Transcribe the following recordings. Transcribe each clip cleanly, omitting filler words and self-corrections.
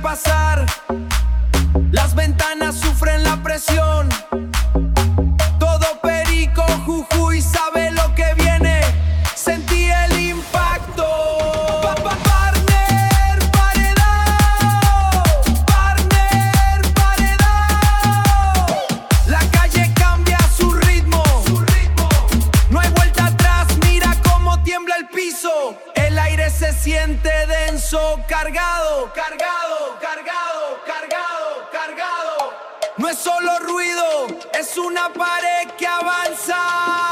pasar. Las ventanas sufren la presión. Todo Perico, Jujuy sabe lo que viene. Sentí el impacto. Partner, paredao. Partner, paredao. La calle cambia su ritmo. No hay vuelta atrás, mira cómo tiembla el piso. El aire se siente denso, cargado, cargado, cargado, cargado, cargado. No es solo ruido, es una pared que avanza.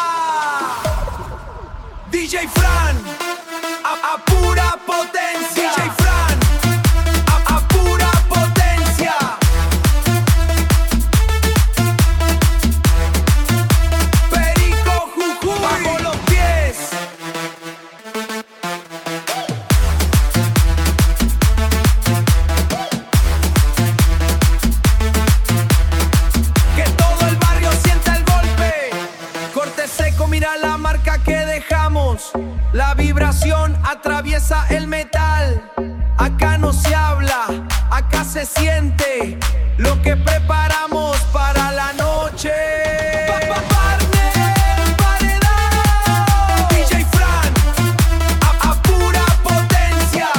DJ Fran, a pura potencia. DJ Fran, a pura potencia. Perico, Jujuy, bajo los pies. Que todo el barrio sienta el golpe. Corte seco, mira la marca que dejamos. La vibración atraviesa el metal. Acá no se habla, acá se siente lo que preparamos para la noche. Partner, paredao. DJ Fran, a pura potencia.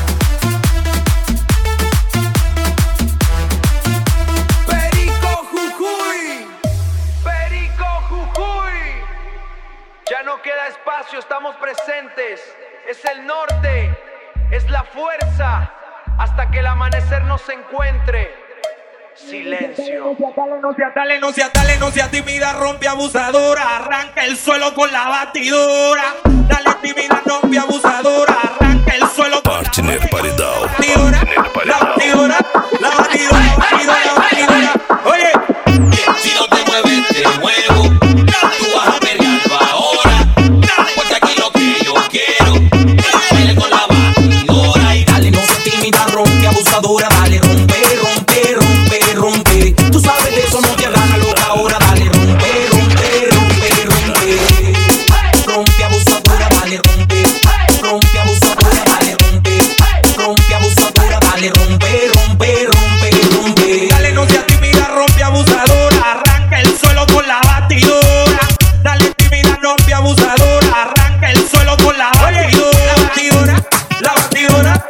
Perico, Jujuy. Perico, Jujuy. Ya no queda espacio, estamos presentes. Es el norte, es la fuerza, hasta que el amanecer nos encuentre. Silencio. No sea tímida, rompe abusadora. Arranca el suelo con la batidora. Dale tímida, rompe abusadora. Arranca el suelo con Partner paredao. la batidora. La batidora. Oye, Si no te mueves, te muevo. Tú vas a perrearlo ahora. Porque aquí lo que yo quiero es bailar con la batidora. Y Dale, no seas tímida, rompe abusadora. Dale, rompe. Tú sabes de eso, no te hagas la loca ahora. Dale, rompe. Rompe abusadora, dale, rompe. Rompe abusadora, dale, rompe. Rompe abusadora, dale, rompe. dale, no sea tímida, rompe abusadora. Arranca el suelo con la batidora. Dale tímida, rompe abusadora. Arranca el suelo con la batidora. La batidora.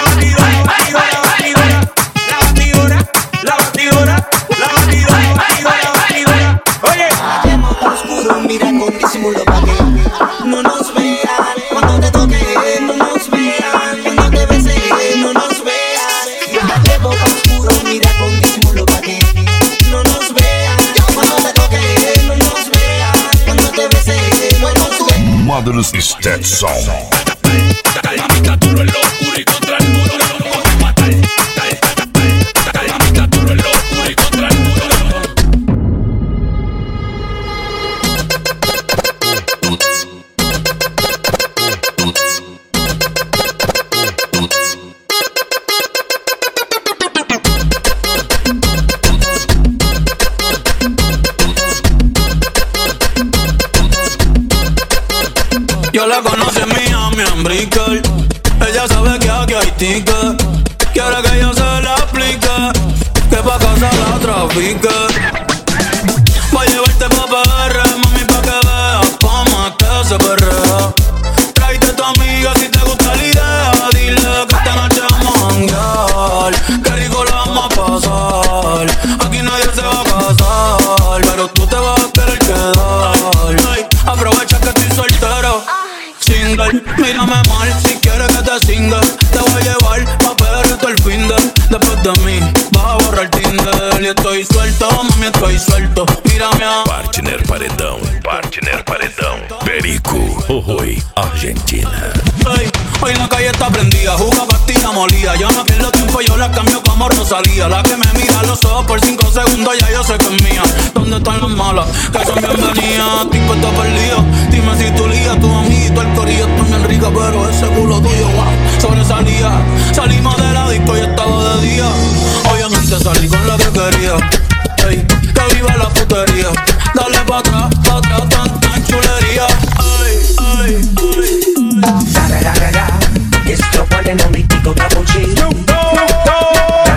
Oye, Oscuro, mira con disimulo pa' que no nos vean cuando te toque, no nos vean cuando te bese, no nos vean. Dale boca oscuro, mira con disimulo pa' que no nos vean cuando te toque, no nos vean cuando te bese, no nos vean. Mother's is that song. Mamita, duro en lo oscuro y contra el muro. Matar. Mamita, duro en lo oscuro y contra el muro. Yo la conocí en Miami, en Brickell. Ella sabe que aquí hay ticket. Quiere que yo se la aplique, que pa' casa la trafique. Voy a llevarte pa' PR, mami, pa' que veas cómo es que se perrea. Tráete a tu amiga si te gusta la idea. Dile que esta noche vamos a janguear. Qué rico la vamos a pasar. Aquí nadie se va a casar, pero tú te vas a querer quedar. Ay, aprovecha que estoy soltero. Single, mírame mal si quieres que te singa. Te voy a llevar pa' perder todo el fin de. Después de mí vas a borrar Tinder. Y estoy suelto, mami, estoy suelto. Mírame a Partner paredão. Perico, Jujuy, Argentina. Hey, hoy la calle está prendida, jugo pastilla molida. Yo no pierdo tiempo, yo la cambio como Rosalía. La que me mira a los ojos por 5 segundos, ya yo sé que es mía. ¿Dónde están las malas? Que son bienvenidas. Tinco está perdido, dime si tú lías. Tu amiguito, el corillo está bien rica, pero ese culo tuyo, wow, sobresalía. Salimos de la disco y estaba de día. Obviamente salí con la que quería. Hey, que viva la putería. Dale pa' atrás, tan chulería. Ay, ay, ay, ay. Esto pone nombritico cappuccino.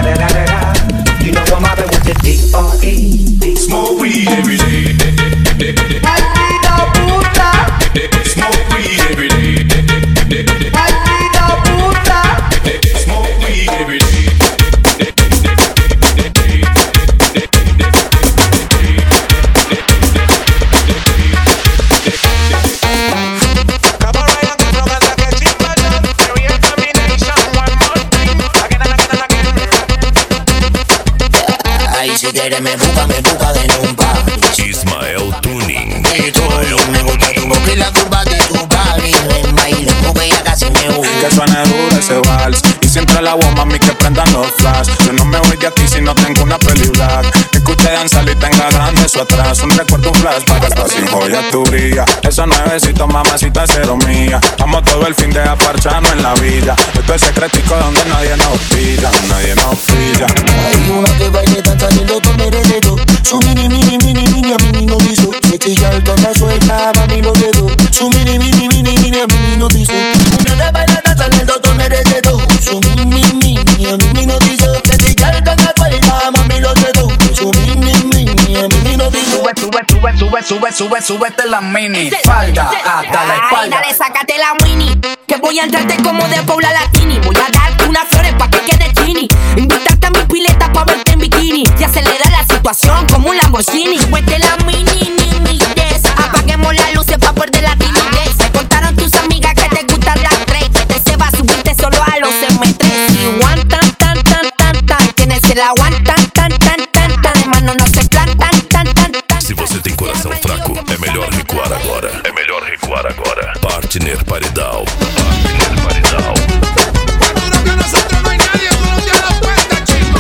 quiere me busca de nunca. Ismael Tuning. Y tú, me gusta tu boca y la curva de tu body. Ven, baile, porque ya casi me voy. Que suene duro ese vals y siempre la voz, mami, que prendan los flash. Yo no me voy de aquí si no tengo una peli black. Que escuche danzar y tenga grande eso atrás. Un recuerdo, un flashback, hasta sin joya tu brilla. Esos nuevecitos, mamacita, cero mía. Vamos todo el fin de aparcharnos en la villa. Esto es secretico donde nadie nos pilla. Nadie nos pilla. Hay una que baile tan saliendo con heredero. Su mini, a mí no hizo. Se chilla el tono suelta, mami lo dedo. Su mini, a mí no hizo. Una que baila tan saliendo con heredero. Su mini, a mí no hizo. Se chilla el tono suelta, mami lo dedo. Su mini, a mí no hizo. Súbete la mini falda hasta la espalda. Dale, sácate la mini, que voy a entrarte como de Paula Latini. Voy a darte unas flores pa' que quede chini. Invitarte a mi pileta pa' verte en bikini. Y acelera la situación como un Lamborghini. Súbete la mini, apaguemos las luces pa' perder la timidez. Me contaron tus amigas que te gustan las tres. Que se va a subirte solo a los M3. Y aguantan, tienes el aguantan, hermano, no se plantan, Se você tem coração fraco, é melhor recuar agora. É melhor recuar agora. Partner Paredão. Partner Paredão. Duro que nosotros no hay nadie, tú no te has dado cuenta, chico.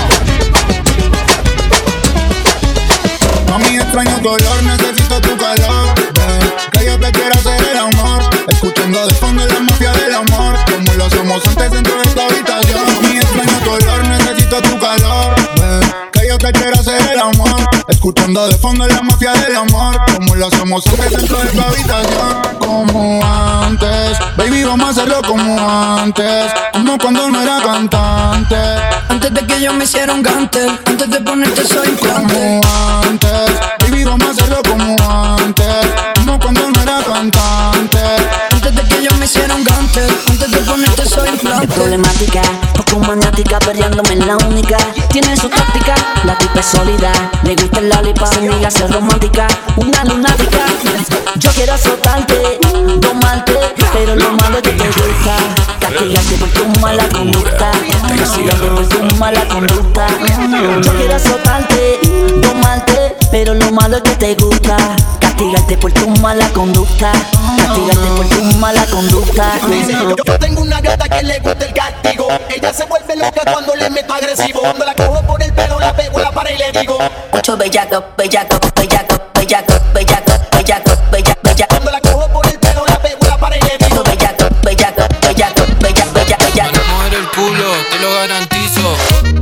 Mami, extraño tu olor, necesito tu calor. Que yo te quiero hacer el amor. Escuchando de fondo la mafia del amor. Como lo hacemos antes dentro de esta habitación. Mami, extraño tu olor, necesito tu calor. Que yo te quiero hacer el amor. Escuchando de fondo la mafia del amor. Como lo hacemos antes dentro de esta habitación. Como antes, baby, vamos a hacerlo como antes. Como cuando no era cantante. Antes de que yo me hiciera un gante. Antes de ponerte soy implante. Como antes, baby, vamos a hacerlo como antes. Como cuando no era cantante. Antes de que yo me hiciera un gante. Antes de ponerte soy implante. Es problemática, poco maniática, perdiéndome en la única. Tiene su táctica, la tipa es sólida. Le gusta el lollipop, se niega a ser romántica. Una lunática, yo quiero azotarte, domarte. Pero lo malo es que te gusta castigarte por tu mala conducta. Castigarte por tu mala conducta. Yo quiero azotarte, domarte. Pero lo malo es que te gusta castigarte por tu mala conducta. Castigarte por tu mala conducta. Yo tengo una gata que le gusta el castigo. Ella se vuelve loca cuando le meto agresivo. Cuando la cojo por el pelo, la pego a la pared y le digo: mucho bellaco. Cuando la cojo por el pelo, la pego a la pared y le digo: bellaco. Mujer el culo, te lo garantizo.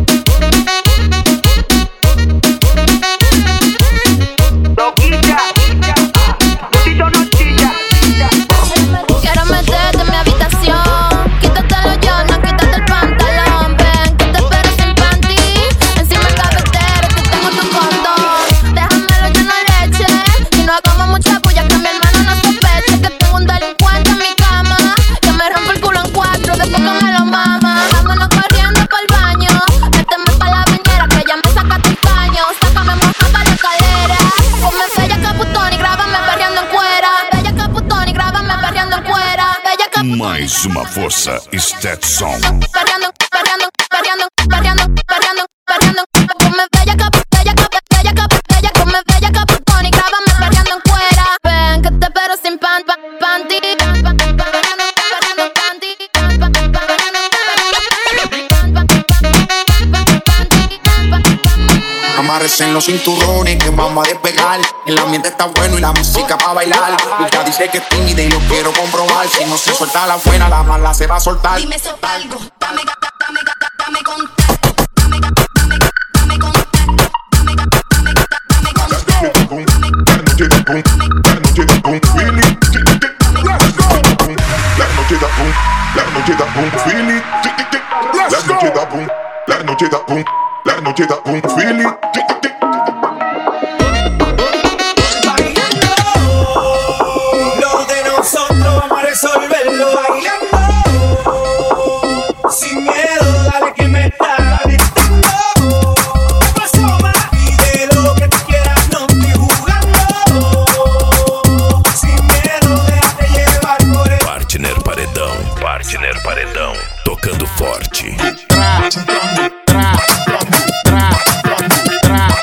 Quiero meterte en mi habitación. Quítatelo yo, no quítate el pantalón. Ven, que te espero sin panty. Encima el cabecero, que tengo tu condón. Déjamelo lleno de leche. Y no hagamos mucha bulla, que mi hermano no sospeche. Que tengo un delincuente en mi cama. Que me rompe el culo en cuatro, después que me lo mama. Vámonos corriendo pa'l baño. Méteme pa' la bañera, que ya me sacaste el caño. Sácame moja pa' la escalera. Ponme bella caputón y grábame perreando en cuera. Bella caputón y grábame perreando en cuera. Bella caputón. Mais uma força, Stetson. Perreando. Ponme bella caputón y grábame perreando en cuera. Ven, que te espero sin panty. Amárrese en los cinturones que vamos a despegar. El ambiente está bueno y la música para bailar. Ella dice que es tímida y lo quiero comprobar. Si no se suelta la buena, la mala se va a soltar. Dime eso algo, dame contacto. La noche da un feeling. Lo de nosotros vamos a resolverlo bailando. Sin miedo, dale que me está dictando. ¿Qué pasó, ma? Pide lo que tú quieras, no estoy jugando. Sin miedo, déjate llevar por el Partner Paredão. Tocando forte.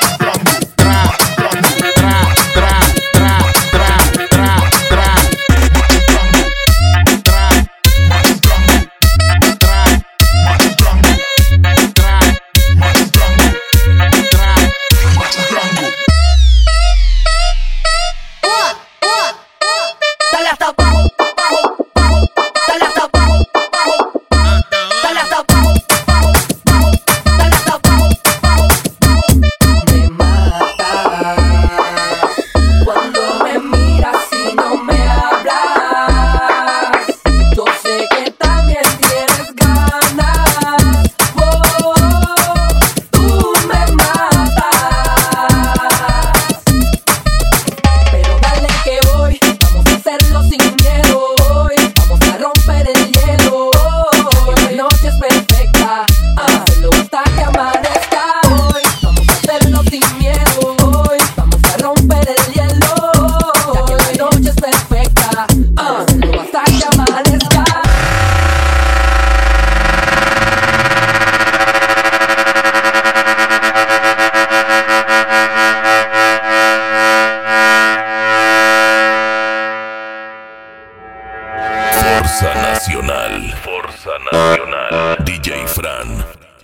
DJ Fran.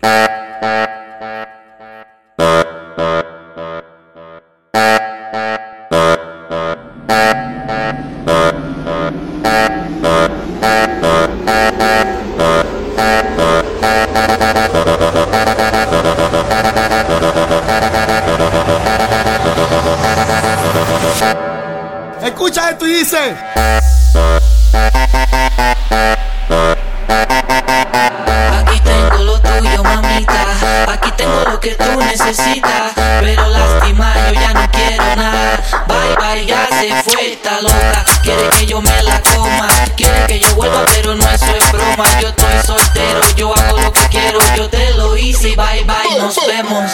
Escucha esto y dice: aquí tengo lo tuyo, mamita. Aquí tengo lo que tú necesitas. Pero lástima, yo ya no quiero nada. Bye bye, ya se fue esta loca. Quiere que yo me la coma. Quiere que yo vuelva, pero no, eso es broma. Yo estoy soltero, yo hago lo que quiero. Yo te lo hice y bye bye, nos vemos.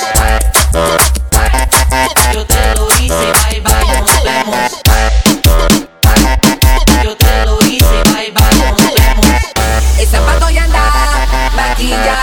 Yo te lo hice, bye bye, nos vemos. Yo te lo hice, bye bye, nos vemos. El zapato ya anda maquillada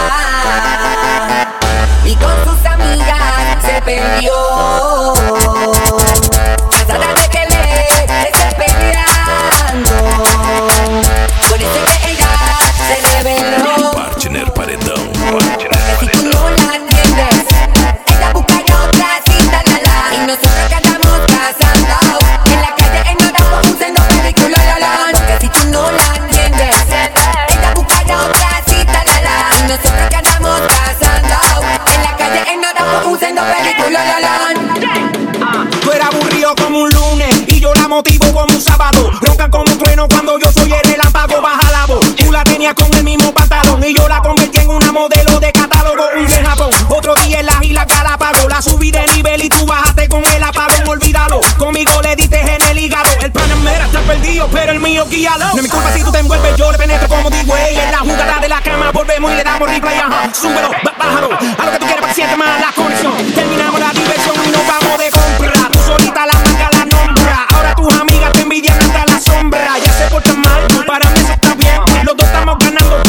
y con sus amigas se perdió. Cansada de que le esté peleando, por eso que ella se reveló. Partner Paredão. Que si tú no la entiendes, ella busca ya otra cita, la la. Y nosotros que andamos casando en la calle en Orlando usando película, la la. Porque si tú no la entiendes, ella busca ya otra cita, la la. Y nosotros que andamos casando en la calle en Orlando usando película, la la. Tú eras aburrido como un lunes y yo la motivo como un sábado. Ronca como un trueno cuando yo soy el relámpago. Baja la voz, tú la tenías con el mismo pantalón y yo la convertí en una modelo de catálogo. Un de Japón, otro día en las Islas Galápagos. La subí de nivel y tú bajaste con el apagón. Olvídalo, conmigo le diste en el hígado. El Panamera está perdido, pero el mío guíalo. No es mi culpa si tú te envuelves, yo le penetro como digo ey. En la jugada de la cama volvemos y le damos replay, ajá. Súbelo, bájalo, a lo que tú quieras para que siente más la conexión. Terminamos la diversión y nos vamos de compra. Tú solita la marca la nombra. Ahora tus amigas te envidian hasta la sombra. Ya se portan mal, para mí eso está bien. Los dos estamos ganando,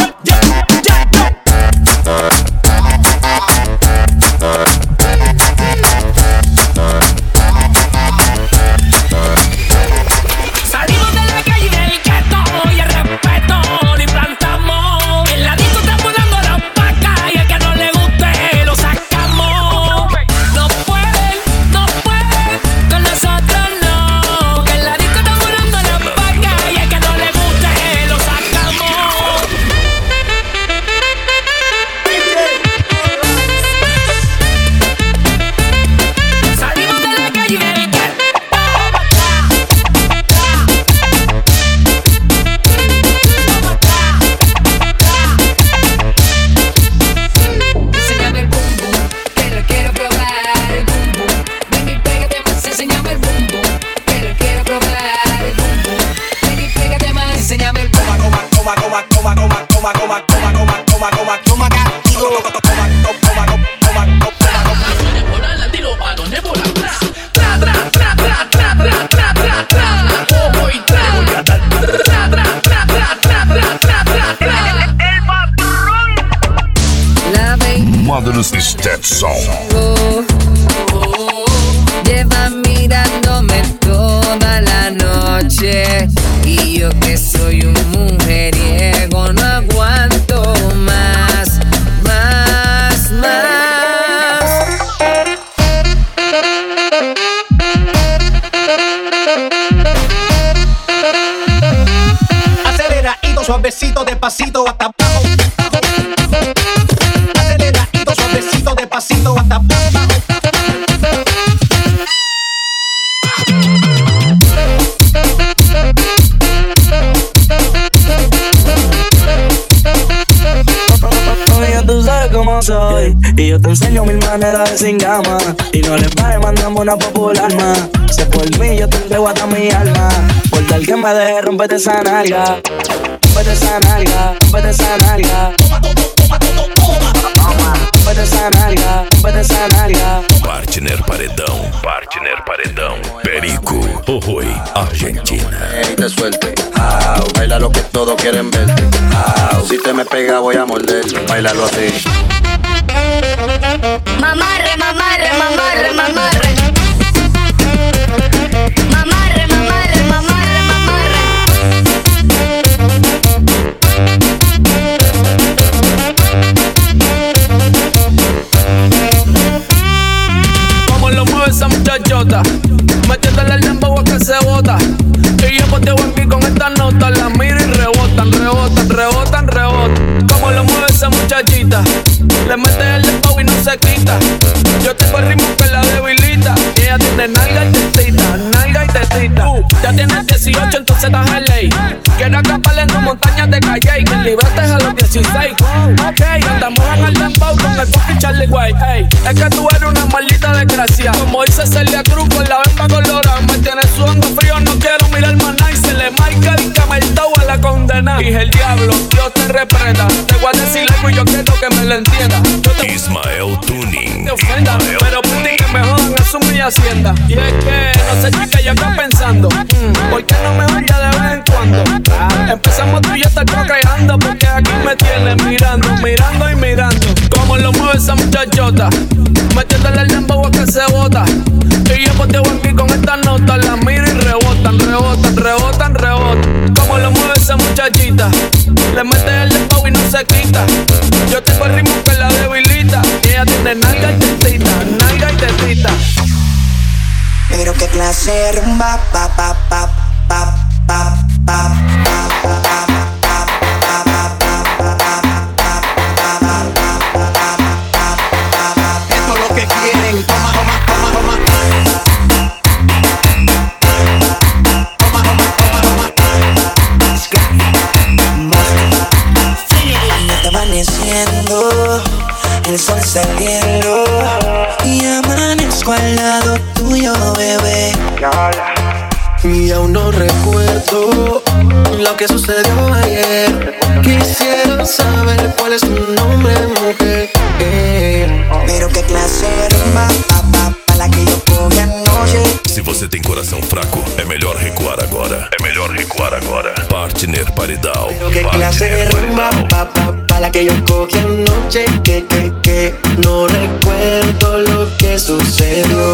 Salimos de la calle del gueto y el respeto ni plantamos. En la disco estamos dando las vacas y el que no le guste lo sacamos. No pueden con nosotros no. Que en la disco estamos dando las vacas y el que no le guste lo sacamos. Salimos de la calle del gueto. Enséñame el boom boom, que lo quiero probar. El boom boom, ven y pégate más. Enséñame el boom boom, que lo quiero probar. El boom boom, ven y pégate más. Enséñame el boom boom. La Mother's Step Song. lleva mirándome toda la noche y yo que soy un mujeriego no aguanto más. Aceleradito, suavecito, despacito hasta abajo. Aceleradito, suavecito, despacito hasta abajo. Ya tú sabes cómo soy y yo te enseño mil maneras de sin gama. Y no le pague, mandamos una popular más. Si es por mí, yo te entrego hasta mi alma. Por tal que me deje, rompete esa nalga. Rompete esa nalga, rompete esa nalga. Rompete esa nalga, rompete esa nalga. Partner Paredão. Perico, Oi, Argentina. Y te suelte, baila lo que todos quieren verte. Si te me pega voy a morder, bailalo así. Mamarre, mamarre, mamarre, mamarre. Mamarre, mamarre, mamarre, mamarre. muchachota, metiéndole el dembow a que se bota. Y yo poteo aquí con estas notas, las miro y rebotan, rebotan, rebotan, rebotan. Como lo mueve esa muchachita, le mete el dembow y no se quita. Yo tengo el ritmo que la debilita, y ella tiene nalga y tetita, nalga y tetita. Ya tienes 18, entonces estás en ley. Quiero acaparle en las montañas de Calle, que libraste a los 16. Ok, andamos en el dembow con el fucking Charlie White. Hey, es que tú eres una maldita desgracia. Como dice Celia Cruz con la verba colorada. Me tienes sudando frío, no quiero mirar más nada. Y se le marca el cameltao a la condena. Dije el diablo, Dios te reprenda. Te voy a decir algo y yo quiero que me lo entienda. Ismael Tuning. Te ofenda, pero por ti que me jodan, eso mi hacienda. Y es que, no sé chica, yo estoy pensando, ¿por qué no me vaya de vez en cuando? Empezamos tú y yo estar coqueando, porque aquí me tienes mirando, mirando y mirando. Como lo mueve esa muchachota, metiéndole el dembow a que se bota. Y yo poteo aquí con estas notas, las miro y rebotan, rebotan, rebotan, rebotan. Como lo mueve esa muchachita, le mete el dembow y no se quita. Yo tengo el ritmo que la debilita, y ella tiene nalga y tetita, nalga y tetita. Pero qué clase de rumba, pa pa pa pa pa pa pa. Esto es lo que quieren, toma, toma, toma, toma. Toma, toma, toma, toma. Está amaneciendo, el sol saliendo y amanezco al lado tuyo, bebé. Y aún no recuerdo lo que sucedió ayer. Quisiera saber cuál es tu nombre, mujer. Pero qué clase de rumba, pa la que yo coge anoche. Se você tem coração fraco, é melhor recuar agora. É melhor recuar agora. Partner Paredão. Pero qué clase de rumba, pa la que yo cogí anoche. Que no recuerdo lo que sucedió.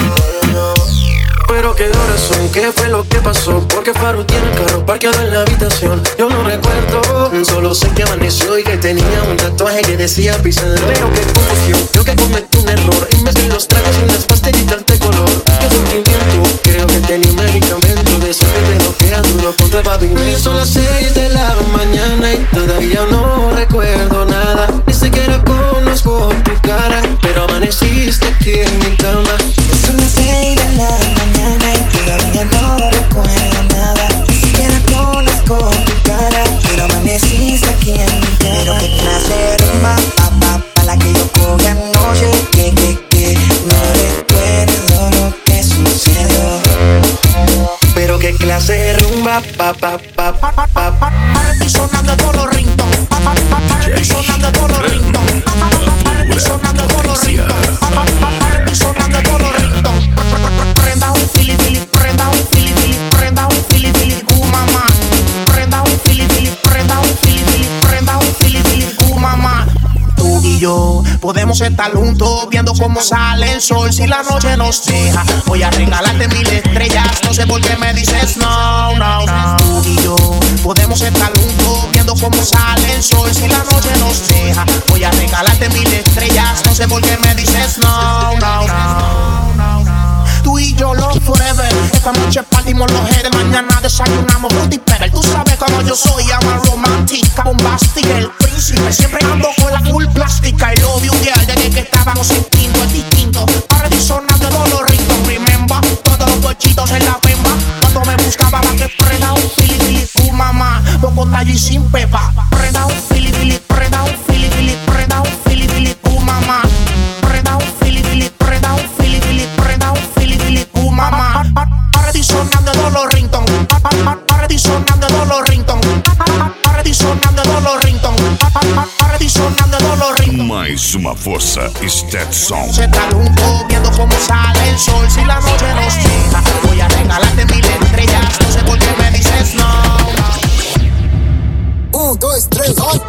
Pero qué horas son, qué fue lo que pasó. Porque Faru tiene el carro parqueado en la habitación. Yo no recuerdo, solo sé que amaneció y que tenía un tatuaje que decía Pizarro. Pero qué confusión, creo que cometí un error. En vez de los tragos y unas pastillitas de color. Qué sentimiento, creo que tenía un medicamento. De eso que te bloquea duro contra el pavimento. Son las 6 de la mañana y todavía no recuerdo nada. Ni siquiera conozco tu cara, pero amaneciste aquí en mi cama. Son las 6 de la mañana y todavía no recuerdo nada. Ni siquiera conozco tu cara, pero amaneciste aquí en mi cama. Pero qué clase de rumba, pa la que yo cogí anoche. Que no recuerdo lo que sucedió. Pero qué clase de rumba, Y sonando todos los ringtones. Y sonando todos los ringtones. Y sonando todos los ringtones. Y sonando todos los ringtones. Prenda un fili fili, prenda un fili fili, prenda un fili fili, mamá. Prenda un fili fili, prenda un fili fili, prenda un fili fili, mamá. Tú y yo podemos estar juntos viendo cómo sale el sol si la noche nos deja. Voy a regalarte 1000 estrellas, no sé por qué me dices no, no, no. Tú y yo podemos estar juntos viendo cómo sale el sol si la noche nos deja. Voy a regalarte 1000 estrellas, no sé por qué me dices no, no, no. Tú y yo love forever. Esta noche partimos los heads, mañana desayunamos fruity pebble. Tú sabes cómo yo soy, ama romántica, bombástica, el príncipe. Siempre ando con la full plástica. Y love you girl, desde que estábamos en quinto, es distinto. Ahora disonando todos los ritmos, remember. Todos los bochitos en la bemba. Cuando me buscaba la que prenda un fili fili, mamá. Poco tallo y sin pepa. Prenda un fili fili, prenda un fili fili, prenda un fili fili, mamá. Prenda un fili fili, prenda un fili fili, prenda un fili fili, mamá. Ahora disonando todos los ringtones. Ahora disonando todos los ringtones. Ahora disonando todos los ringtones. Ahora disonando todos los ringtones. Mais uma força, Stetson. Se está junto viendo cómo sale el sol si la noche nos deja. Voy a regalarte 1000 estrellas, no sé por qué me dices no. 1, 2, 3, ¡ay!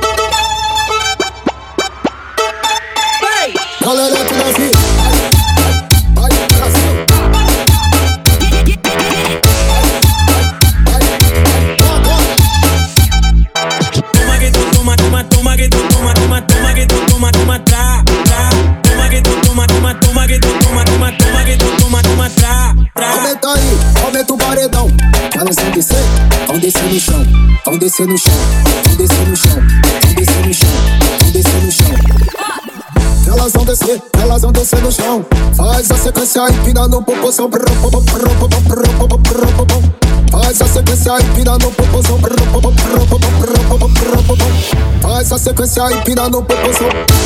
Dale, dale, Brasil. Ay, Brasil. Toma que tú toma, toma, toma que tú toma, toma, toma que tú toma, toma, tra, tra. Toma que tú toma, toma, toma que tú toma, toma, toma que tú toma, toma, tra. descer no chão, vão descer no chão, vão descer no chão, vão descer no chão, vão descer no chão. Elas vão descer no chão. Faz a sequência empinando o popozão. Faz a sequência empinando o popozão. Faz a sequência empinando o popozão.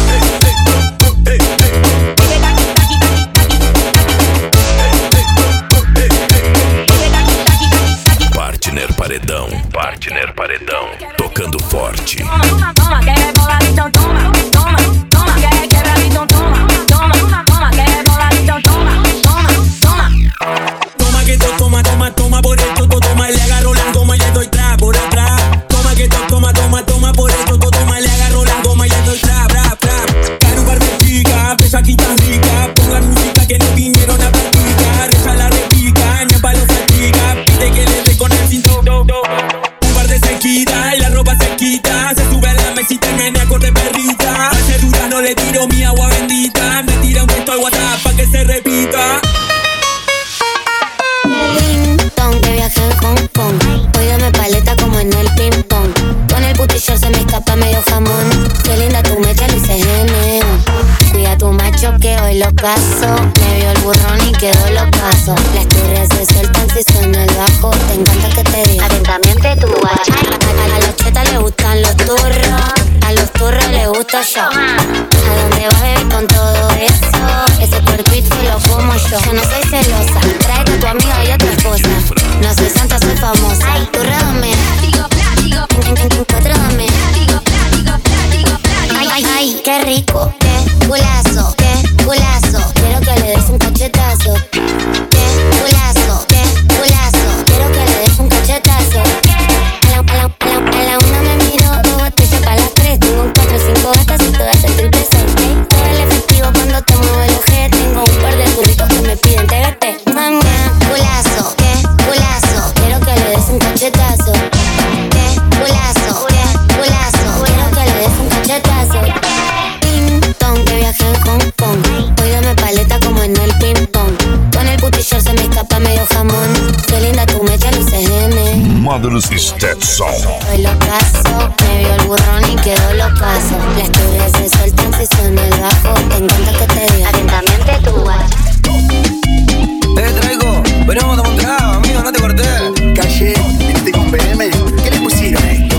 Partner Paredão, tocando forte. Toma, quer bola, então toma, toma, toma, quer então toma, toma, toma, quer bola, então toma, toma, toma. Toma que toma, toma, toma por esto, toma, le agarro la goma y le doy trap por atrás. Toma que toma, toma, toma por esto, toma, le agarro la goma y le doy trap, trap, trap. Quiero un par de chicas, besaquitas ricas, pongan música que no vinieron a practicar. Reza la repica, ni a palo fatiga, pide que le dé con el cinturón. Se quita y la ropa se quita. Se sube a la mesita y menea, corre perrita. Hace dura, no le tiro mi agua bendita. Me tira un texto al WhatsApp pa' que se repita. Ding dong, que viaje en Hong Kong. Hoy dame paleta como en el ping pong. Con el putillo se me escapa medio jamón. Qué linda tu mecha, le hice gene. Cuida tu macho que hoy lo caso. Me vio el burrón y quedó locazo. Las turras se sueltan si suena el bajo. Te encanta que te diga atentamente tu guacha. A los chetas le gustan los turros. A los turros le gusto yo. ¿A dónde vas, baby, con todo eso? Ese cuerpito lo como yo. Yo no soy celosa. Tráete a tu amiga y a tu esposa. No soy santa, soy famosa. Ay, turra dame. Cuatro dame. Ay, ay, ay, qué rico. Qué culazo, qué culazo. Quiero que le des un cachetazo. Qué culazo, qué culazo. Quiero que le des un cachetazo. A la una me miro, dos botellas para las tres. Tengo un 4, 5 gatas y todas el triple 6. Todo el efectivo cuando te muevo el ojete. Tengo un par de burritos que me piden TBT. Mamá, culazo, qué culazo. Quiero que le des un cachetazo. Qué culazo, qué culazo. Quiero que le des un cachetazo. Ping pong, que viaje en Hong Kong. Hoy dame paleta como en el ping pong. Con el putillo se me escapa medio jamón. Qué linda tu mecha, le hice gene. Mother's Stetson. Hoy lo caso, me vio el burrón y quedó locazo. Las turras se sueltan si suena el bajo. Te encanta que te diga atentamente tu guacha. Traigo, venimos de Montreal, amigo, no te corté. Calle, viniste con BM. ¿Qué le pusieron a esto?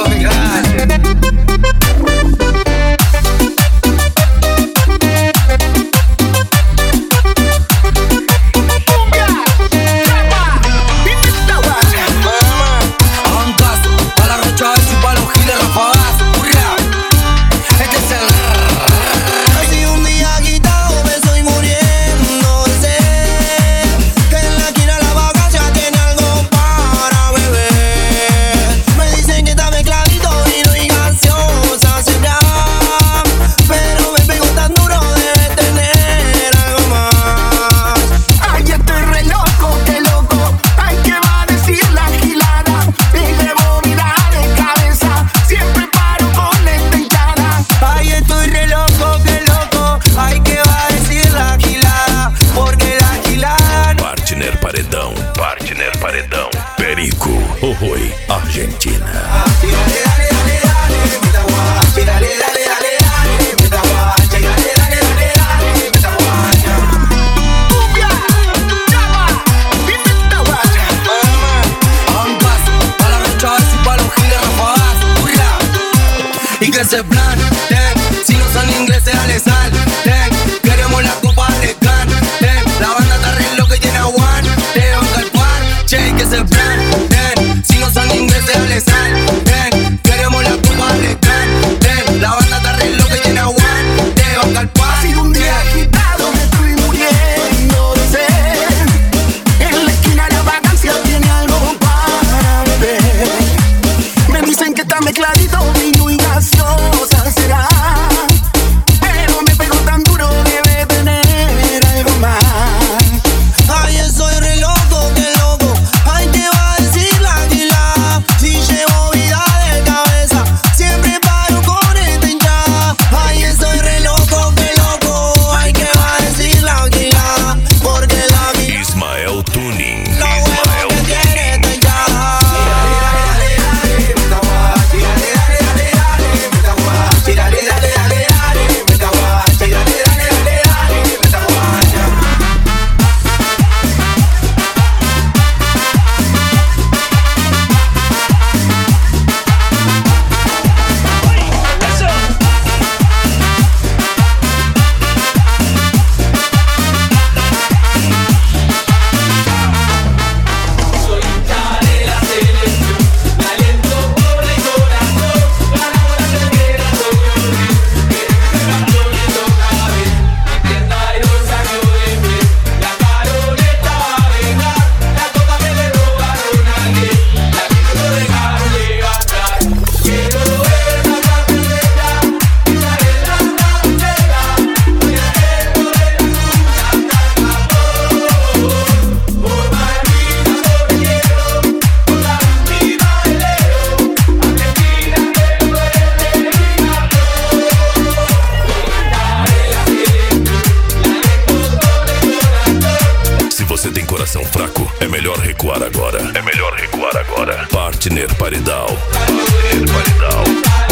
Casi un día quitado me estoy muriendo de sed. Que en la esquina la vacancia tiene algo para beber. Me dicen que está mezcladito vino y gaseosa será. Pero me pegó tan duro, debe tener algo más. Ay, estoy re loco, qué loco. Ay, ¿qué va a decir la gilada? Y debo mirar de cabeza. Siempre paro con esta hinchada. Ay, estoy re loco, qué loco. Ay, ¿qué va a decir la gilada? Porque la gilada. Partner Paredão, Perico, Oi, Argentina. Y que ese plan, si no son ingleses, dale sal, queremos la copa de can, la banda está re loca y tiene aguan, banca el par, che, que ese plan, si no son ingleses, dale sal, queremos la copa de can, la banda está re loca y tiene aguan, banca el par. Ha sido un día agitado, me estoy muriendo de sed. En la esquina la vacancia tiene algo para beber. Me dicen que está mezcladito vino y gaseosa recuar agora. É melhor recuar agora. Partner Paredão. Partner Paredão.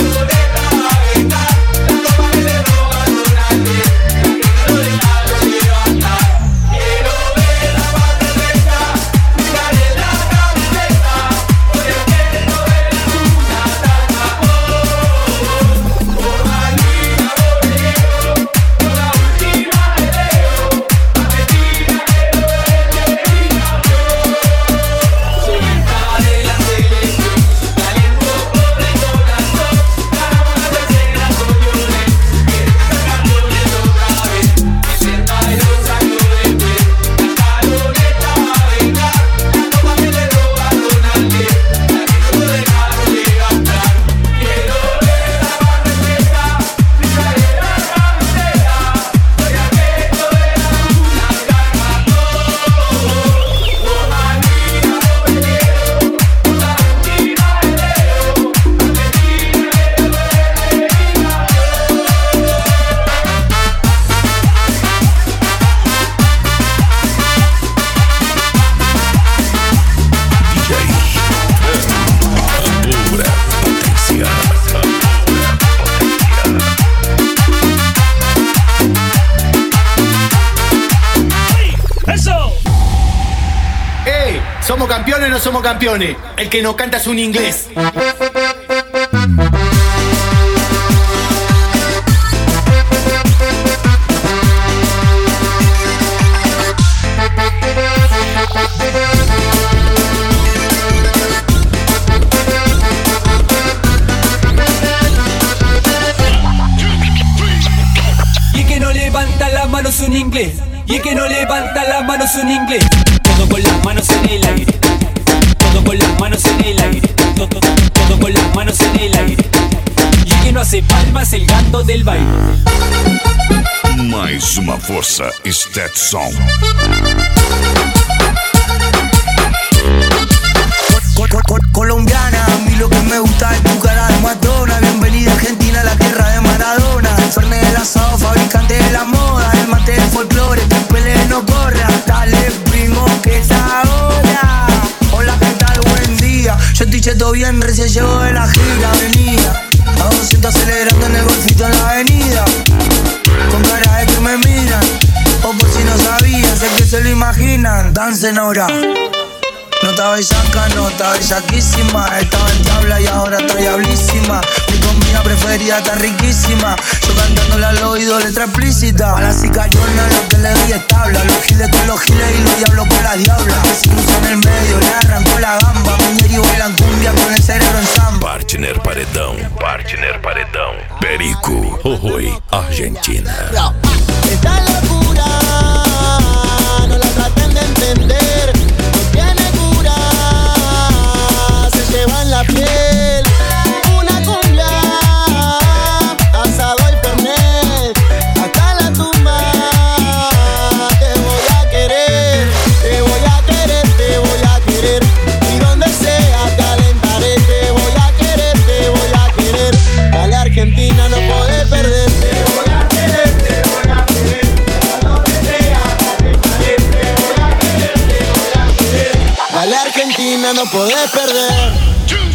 ¿Somos campeones o no somos campeones? El que no canta es un inglés. Y el que no levanta la mano es un inglés. Y el que no levanta la mano es un inglés. Todo con las manos en el aire. Todo con las manos en el aire. Todo con las manos en el aire. Y el que no hace palmas el gato del baile. Mais uma força, Stetson. Colombiana, a mí lo que me gusta es tu cara de matona. Bienvenida a Argentina, la tierra de Maradona. Fernet del asado, fabricante de la moda. El mate del folclore, que pelee no corra. Dale primo que es ahora. Hola, ¿qué tal? Buen día. Yo estoy cheto bien, recién llego de la gira. Venía a 200 acelerando en el golfito en la avenida. Con cara de que me miran, o por si no sabían, sé que se lo imaginan. Dancen ahora. No estaba bellaca, no estaba bellaquísima. Estaba en tabla y ahora está diablísima. Mi comida preferida está riquísima. Yo cantándole al oído, letra explícita. A la cicayona lo que le doy es tabla. Los giles con los giles y los diablos con la diabla. Que se cruzan en el medio, le arrancó la gamba. Muñer y bailan cumbia con el cerebro en samba. Partner Paredão. Partner Paredão. Perico. Oi, Argentina. Esta locura no la traten de entender. No tiene cura, se lleva en la piel. Una cumbia, asado y fernet. Hasta la tumba te voy a querer. Te voy a querer, te voy a querer. Y donde sea te alentaré. Te voy a querer, te voy a querer. Dale Argentina, no podés perder. Te voy a querer, te voy a querer. A donde sea te alentaré. Te voy a querer, te voy a querer. Dale Argentina, no podés perder.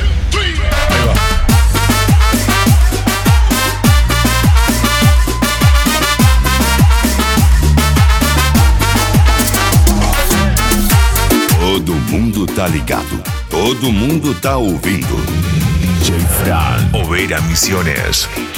Todo mundo tá ligado. Todo mundo tá ouvindo. DJ Fran, Oveira Misiones.